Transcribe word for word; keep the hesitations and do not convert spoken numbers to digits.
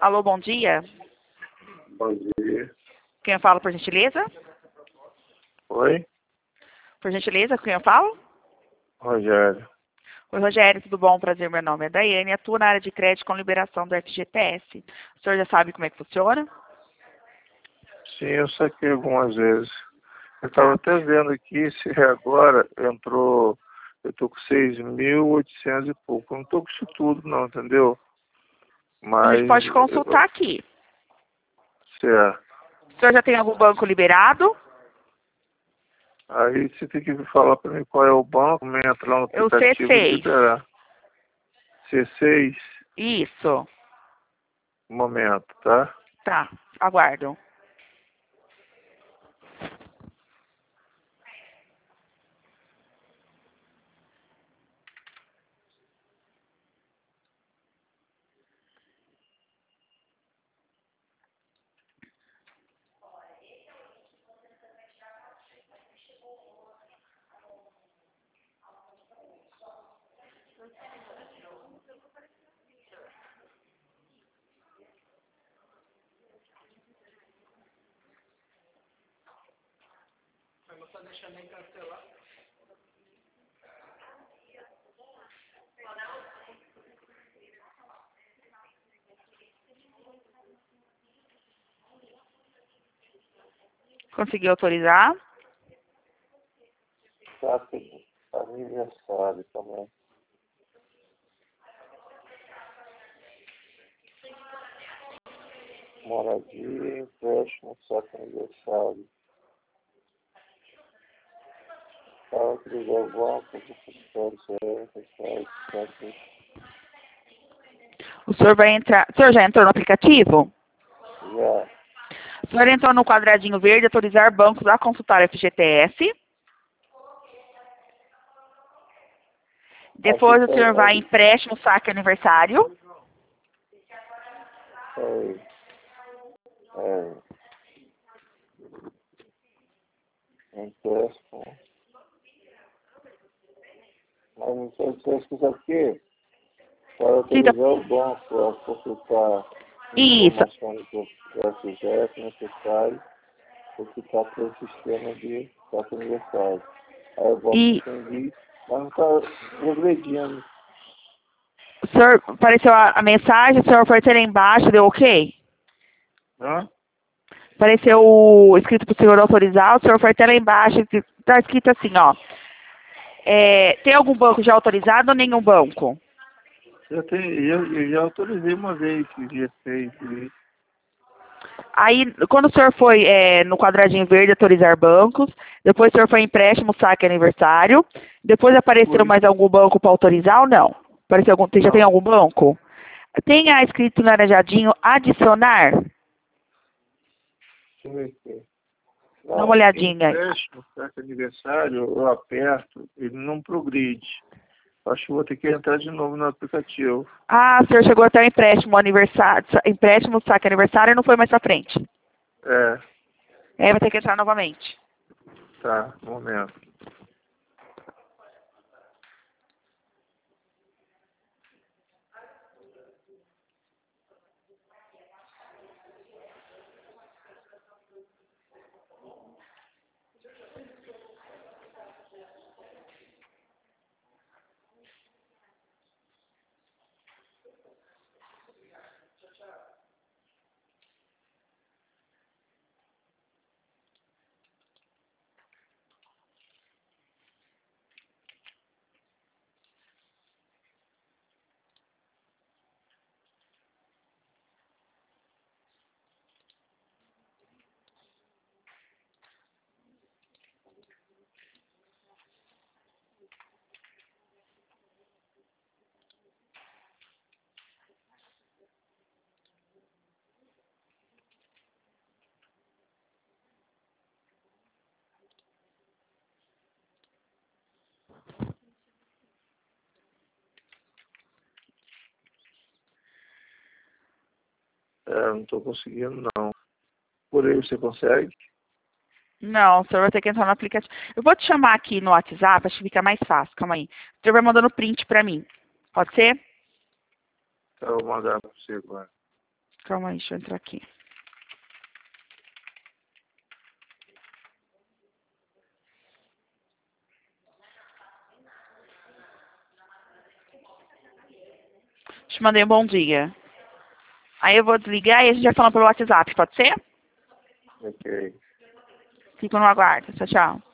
Alô, bom dia. Bom dia. Quem eu falo, por gentileza? Oi? Por gentileza, quem eu falo? Rogério. Oi, Rogério, tudo bom? Prazer, meu nome é Daiane. Atuo na área de crédito com liberação do F G T S. O senhor já sabe como é que funciona? Sim, eu saquei algumas vezes. Eu estava até vendo aqui se agora entrou. Eu estou com seis mil e oitocentos e pouco. Eu não estou com isso tudo, não, entendeu? A Mas. gente pode consultar aqui. Certo. O senhor já tem algum banco liberado? Aí você tem que falar para mim qual é o banco, me entra lá no É o C aplicativo e seis. liberar. C seis, Isso. um momento, tá? Tá, aguardo. Conseguiu autorizar? Tá, aniversário também. Moradia, empréstimo, saque aniversário. Para autorizar o banco, do secretário, O senhor vai entrar... O senhor já entrou no aplicativo? já. O senhor entrou no quadradinho verde, autorizar bancos a consultar F G T S. Depois o Aqui senhor tá, vai em empréstimo, saque aniversário. é, é, empréstimo. Mas não sei se você sabe o quê? Para Cita... autorizar o banco a consultar Isso. informações do F G S necessário consultar pelo sistema de saque aniversário. Aí o banco E entendi, mas não está progredindo. o senhor apareceu a, a mensagem, o senhor foi ter lá embaixo, deu ok? Hã? Apareceu o escrito para o senhor autorizar, o senhor foi até lá embaixo, está escrito assim, ó. É, tem algum banco já autorizado ou nenhum banco? Eu, tenho, eu, eu já autorizei uma vez esse dia seis. Aí, quando o senhor foi é, no quadradinho verde autorizar bancos, depois o senhor foi em empréstimo, saque aniversário, depois apareceu Fui. mais algum banco para autorizar ou não? Apareceu algum, já tem Não. algum banco? Tenha escrito laranjadinho adicionar. Deixa eu ver aqui. Dá uma Não, olhadinha aí. empréstimo, saque aniversário, eu aperto, ele não progride. Acho que vou ter que entrar de novo no aplicativo. Ah, o senhor chegou até o empréstimo aniversário, empréstimo, saque aniversário e não foi mais pra frente. É, É, vai ter que entrar novamente. tá, um momento. É, não tô conseguindo não. Por aí você consegue? Não, o senhor vai ter que entrar no aplicativo. Eu vou te chamar aqui no WhatsApp, acho que fica mais fácil. Calma aí. O senhor vai mandando print pra mim. Pode ser? Então eu vou mandar pra você agora. Calma aí, deixa eu entrar aqui. Te mandei um bom dia. Aí eu vou desligar e a gente vai falando pelo WhatsApp, pode ser? Ok. Fico no aguardo. Tchau, tchau.